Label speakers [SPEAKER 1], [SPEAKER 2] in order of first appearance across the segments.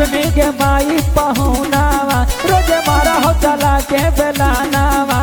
[SPEAKER 1] खुजनी के माई पहुनावा रोज मारा हो चला के बेलानावा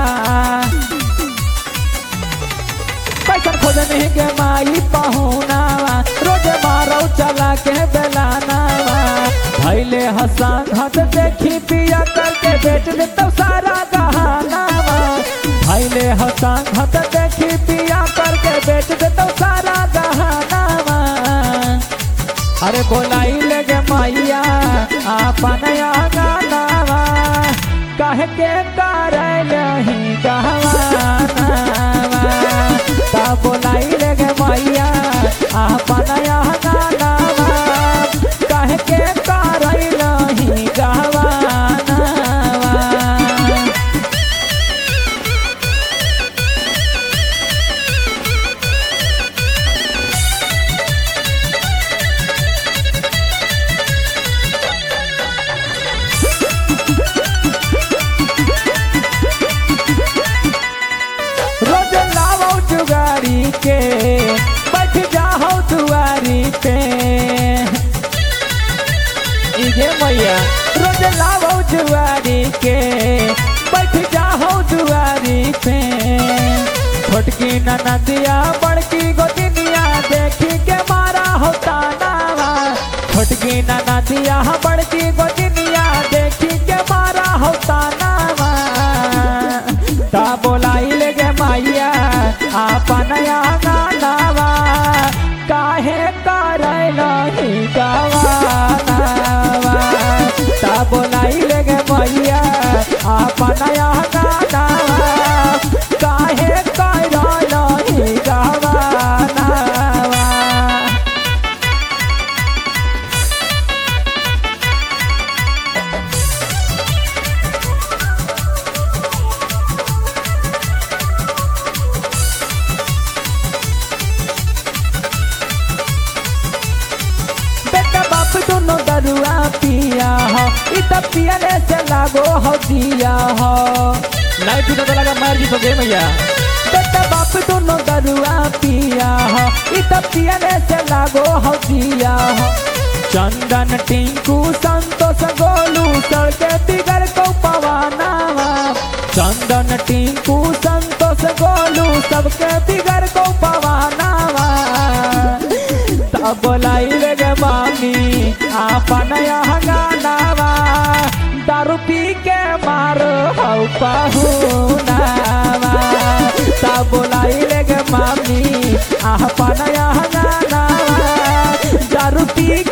[SPEAKER 1] कैसन खुजनी के माई पहुनावा रोज मारा चला के बेलानावा भैले हसन हत देखी पिया करके बेच दे तो सारा गहनावा भैले हसन हत देखी पिया करके बेच दे तो सारा गहनावा अरे बोलाई लेगे मैया आपन गानावा कह के करल ही गहवानावा ता बोलाई लेगे मैया आपन गानावा कह के करल ही गहवानावा रोज लाओ जुगारी के बैठ जाओ दुआरी पे इगे मैया रोज लाओ जुआरी के बैठ जाओ दुआरी पे छोटकी ननदिया बड़की गोतिनिया देखी के मारा होता नावा छोटकी ननदिया बड़की गोतिनिया देखी के मारा होता नावा ता बोलाई लेगे मैया आपन गानावा काहे करल ही गवानावा ता बोलाई लेगे मैया आपन गानावा काहे करल ही गवानावा बेटा बाप दोनों दरुआ पिया हो इत पियने से लागो हो दिया हो नहीं पीता तो लगा मार जी तो गए मैया बेटा बाप दोनों दरुआ पिया हो इत पियने से लागो हो दिया हो चंदन टिंकू संतोष गोलू सड़के बिगड़ को पवानावा चंदन टिंकू संतोष गोलू सबके बिगड़ को पवानावा तब बोलाई लेगे मामी आपन गानावा दारू पी के मारो हो पहुनावा तब बोलाई लेगे मामी आपन गानावा दारू पी